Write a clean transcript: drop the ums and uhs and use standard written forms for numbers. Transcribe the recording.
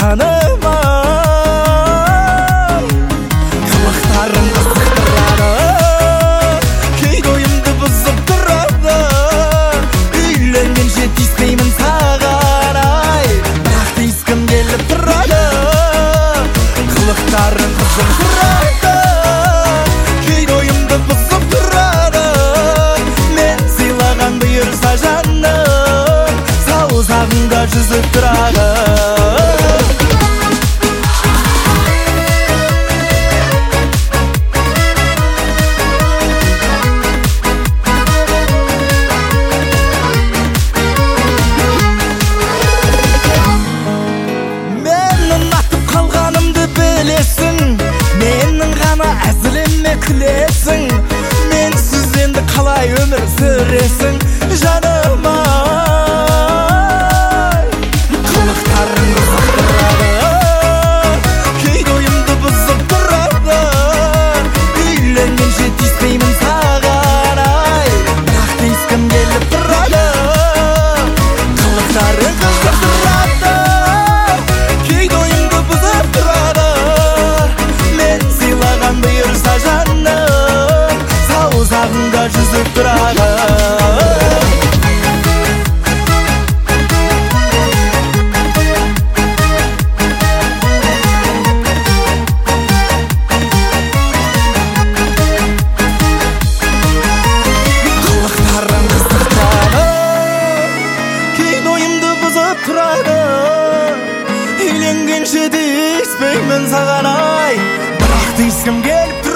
жаным ай, қылықтарың қызықтырады, кейде ойымды бұзып тұрады. Үйленгенше тиіспеймін саған ай, бірақ тиіскім келіп тұрады. Қылықтарың қызықтырады, кейде ойымды бұзып тұрады. Мен сыйлаған бұйырса жаным, саусағыңда жүзіп тұрады. Менің ғана әзіліме күлесің, менсіз енді қалай өмір сүресің жаным ай. Қылықтарың қызықтырады, кейде ойымды бұзып тұрады. Үйленгенше тиіспеймін саған ай, бірақ тиіскім келіп тұрады. Қылықтарың қызықтырады, кейде ойымды бұзып тұрады. Бұйырса жаным, саусағыңда жүзіп тұрады. Қылықтарың қызықтырады, кейде ойымды бұзып тұрады. Үйленгенше тиіспеймін саған ай, бірақ тиіскім келіп